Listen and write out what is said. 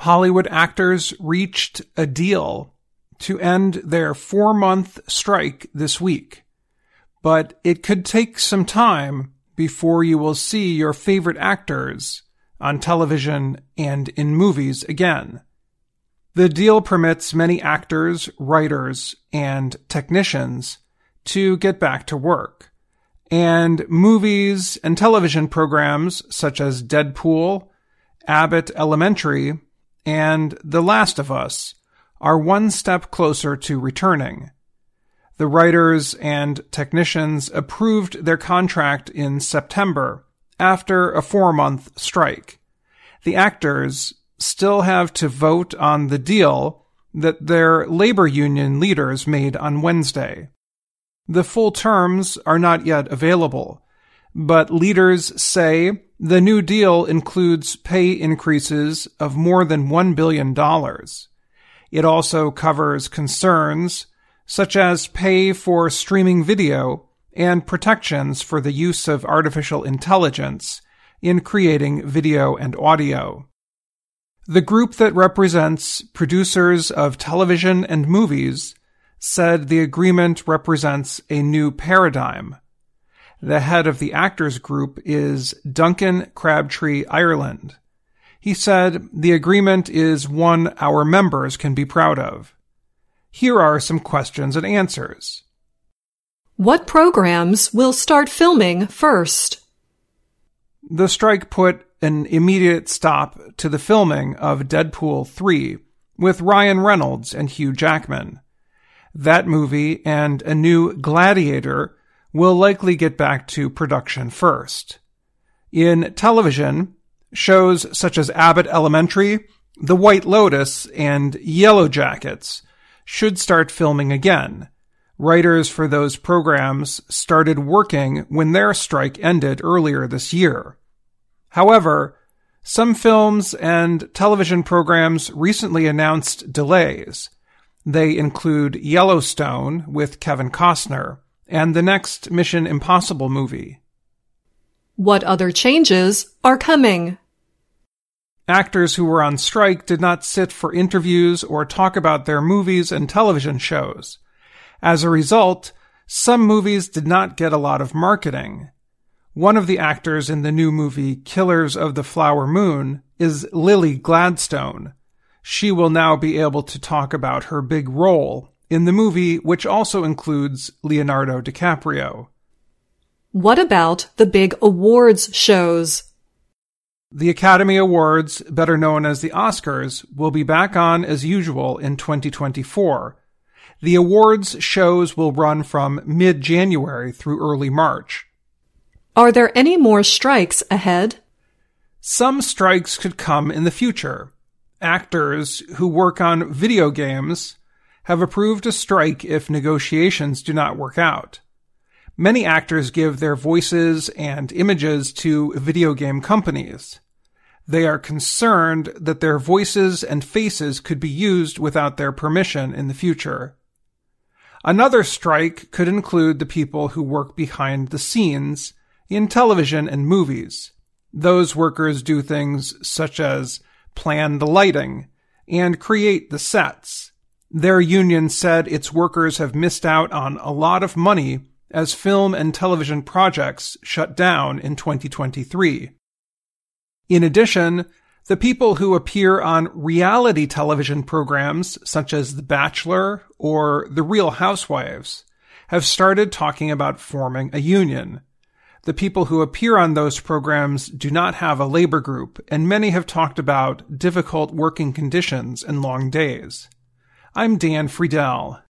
Hollywood actors reached a deal to end their 4-month strike this week, but it could take some time before you will see your favorite actors on television and in movies again. The deal permits many actors, writers, and technicians to get back to work, and movies and television programs such as Deadpool, Abbott Elementary, and The Last of Us are one step closer to returning. The writers and technicians approved their contract in September after a 4-month strike. The actors still have to vote on the deal that their labor union leaders made on Wednesday. The full terms are not yet available, but leaders say the new deal includes pay increases of more than $1 billion. It also covers concerns such as pay for streaming video and protections for the use of artificial intelligence in creating video and audio. The group that represents producers of television and movies said the agreement represents a new paradigm. The head of the actors group is Duncan Crabtree Ireland. He said the agreement is one our members can be proud of. Here are some questions and answers. What programs will start filming first? The strike put an immediate stop to the filming of Deadpool 3 with Ryan Reynolds and Hugh Jackman. That movie and a new Gladiator will likely get back to production first. In television, shows such as Abbott Elementary, The White Lotus, and Yellow Jackets should start filming again. Writers for those programs started working when their strike ended earlier this year. However, some films and television programs recently announced delays. They include Yellowstone with Kevin Costner and the next Mission Impossible movie. What other changes are coming? Actors who were on strike did not sit for interviews or talk about their movies and television shows. As a result, some movies did not get a lot of marketing. One of the actors in the new movie Killers of the Flower Moon is Lily Gladstone. She will now be able to talk about her big role in the movie, which also includes Leonardo DiCaprio. What about the big awards shows? The Academy Awards, better known as the Oscars, will be back on as usual in 2024. The awards shows will run from mid-January through early March. Are there any more strikes ahead? Some strikes could come in the future. Actors who work on video games have approved a strike if negotiations do not work out. Many actors give their voices and images to video game companies. They are concerned that their voices and faces could be used without their permission in the future. Another strike could include the people who work behind the scenes in television and movies. Those workers do things such as plan the lighting and create the sets. Their union said its workers have missed out on a lot of money as film and television projects shut down in 2023. In addition, the people who appear on reality television programs such as The Bachelor or The Real Housewives have started talking about forming a union. The people who appear on those programs do not have a labor group, and many have talked about difficult working conditions and long days. I'm Dan Friedel.